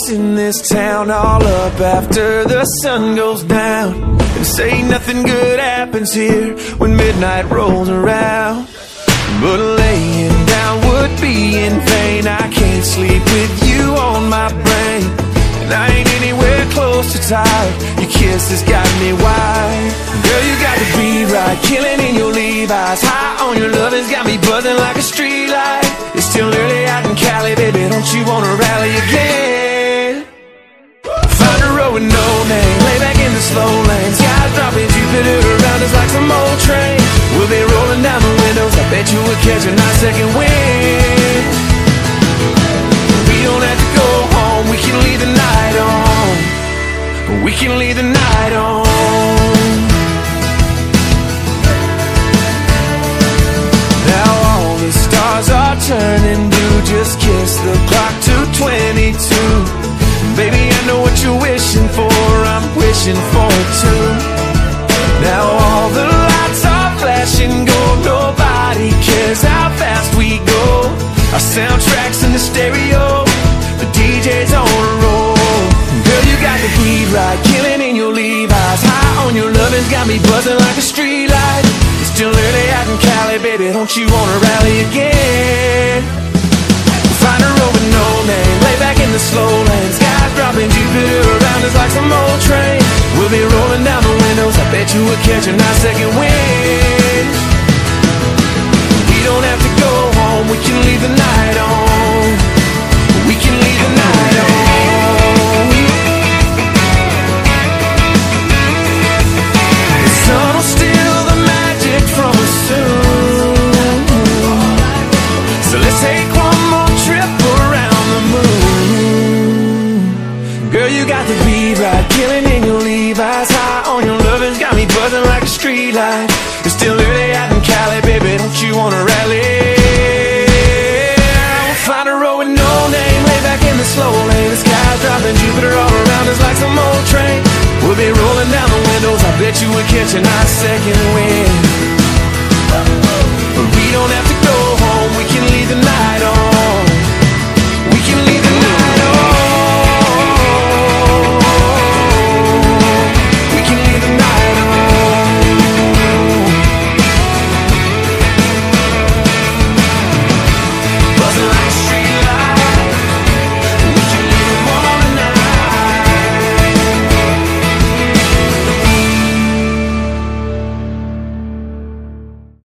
walks in this town all up after the sun goes down, and say nothing good happens here when midnight rolls around. But laying down would be in vain. I can't sleep with you on my brain, and I ain't anywhere close to tired. Your kiss has got me wired. Girl, you got to be right, killing in your Levi's. High on your love has got me buzzing like a street light. It's still early out in Cali, baby, don't you wanna rally again? Find a road with no name, lay back in the slow lane. Skies dropping, Jupiter around us like some old train. We'll be rolling down the windows, I bet you we'll catch a nice second wind. We don't have to go home, we can leave the night on. We can leave the night on. Now all the stars are turning blue. Just kiss the clock to 22. Baby, I know what you're wishing for, I'm wishing for it too. Now all the lights are flashing gold, nobody cares how fast we go. Our soundtrack's in the stereo, the DJ's on a roll. Girl, you got the beat right, killing in your Levi's. High on your lovin's got me buzzing like a street light. It's still early out in Cali, baby, don't you wanna rally again? Find a road with no name, lay back in the slow lane. Skies dropping, Jupiter around us like some old train. We'll be rolling down the windows, I bet you we'll catch a nice second wind. We don't have to go home, we can leave the night on. We can leave the night on. The sun will steal the magic from us soon, so let's take one more trip around the moon. Girl, you got the beat right, killing in your Levi's. High on your lovin's got me buzzing like a street light. It's still early out in Cali, baby, don't you wanna rally? We'll find a road with no name, lay back in the slow lane. The sky's dropping, Jupiter